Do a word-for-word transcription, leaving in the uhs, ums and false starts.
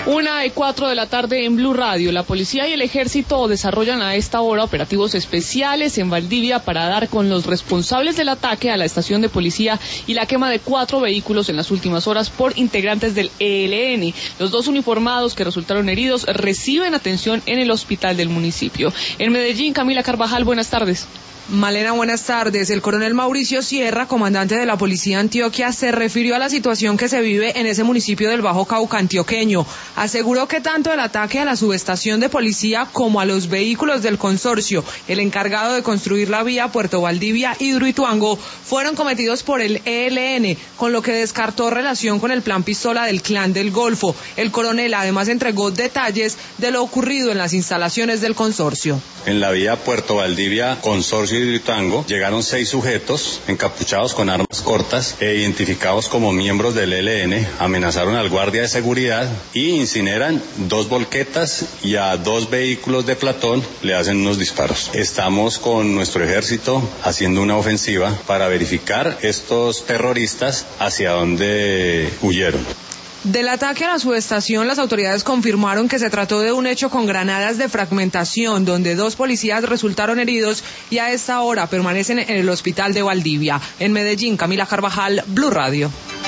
Una y cuatro de la tarde en Blue Radio. La policía y el ejército desarrollan a esta hora operativos especiales en Valdivia para dar con los responsables del ataque a la estación de policía y la quema de cuatro vehículos en las últimas horas por integrantes del E L N. Los dos uniformados que resultaron heridos reciben atención en el hospital del municipio. En Medellín, Camila Carvajal, buenas tardes. Malena, buenas tardes. El coronel Mauricio Sierra, comandante de la Policía Antioquia, se refirió a la situación que se vive en ese municipio del Bajo Cauca antioqueño. Aseguró que tanto el ataque a la subestación de policía como a los vehículos del consorcio, el encargado de construir la vía Puerto Valdivia Hidroituango, fueron cometidos por el E L N, con lo que descartó relación con el plan Pistola del Clan del Golfo. El coronel además entregó detalles de lo ocurrido en las instalaciones del consorcio. En la vía Puerto Valdivia, consorcio Hidroituango, llegaron seis sujetos encapuchados con armas cortas e identificados como miembros del E L N, amenazaron al guardia de seguridad y incineran dos volquetas y a dos vehículos de platón le hacen unos disparos. Estamos con nuestro ejército haciendo una ofensiva para verificar estos terroristas hacia dónde huyeron. Del ataque a la subestación, las autoridades confirmaron que se trató de un hecho con granadas de fragmentación, donde dos policías resultaron heridos y a esta hora permanecen en el hospital de Valdivia. En Medellín, Camila Carvajal, Blue Radio.